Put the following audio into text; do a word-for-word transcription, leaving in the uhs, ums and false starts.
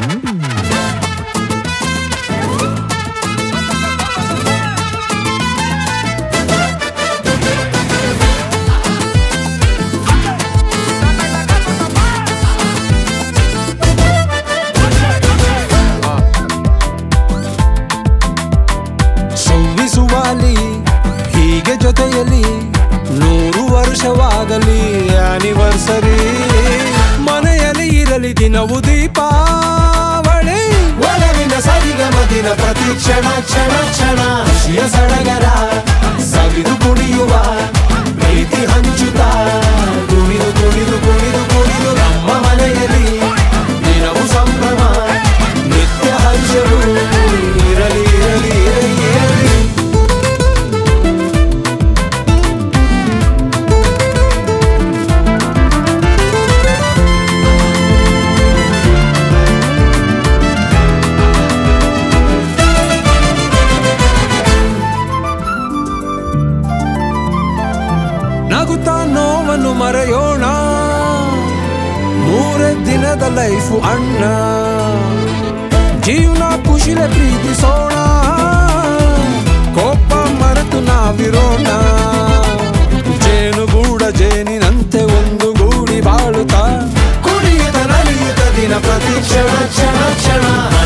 ಹೀಗೆ ಜೊತೆಯಲ್ಲಿ ನೂರು ವರ್ಷವಾಗಲಿ ಆನಿವರ್ಸರಿ ಮನೆಯಲ್ಲಿ ಇರಲಿ ದಿನವು ದೀಪಾವಳಿ ಒಲವಿನ ಸರಿಗಮದಿನ ಪ್ರತಿ ಕ್ಷಣ ಕ್ಷಣ ಕ್ಷಣ ಖುಷಿಯ ಸಡಗರ ಸವಿದು ಕುಣಿಯುವ ಪ್ರೀತಿ ಹಂಚುತ್ತ ಕುಣಿದು ಕುಣಿದು ಕುಣಿದು ಕುಣಿದು ನಮ್ಮ ಮನೆಯಲ್ಲಿ ದಿನವು ಸಂಭ್ರಮ ನಿತ್ಯ ಹರ್ಷವು ಇರಲಿ ಇರಲಿ ಇರಲಿ ಇರಲಿ ನಗುತ್ತಾ ನೋವನ್ನು ಮರೆಯೋಣ ಮೂರೇ ದಿನದ ಲೈಫು ಅಣ್ಣ ಜೀವನ ಖುಷಿಲೆ ಪ್ರೀತಿಸೋಣ ಕೋಪ ಮರೆತು ನಾವಿರೋಣ ಜೇನುಗೂಡ ಜೇನಿನಂತೆ ಒಂದು ಗೂಡಿ ಬಾಳುತ್ತಾ ಕುಡಿಯುತ್ತ ನಲಿಯುತ್ತ ದಿನ ಪ್ರತಿ ಕ್ಷಣ ಕ್ಷಣ ಕ್ಷಣ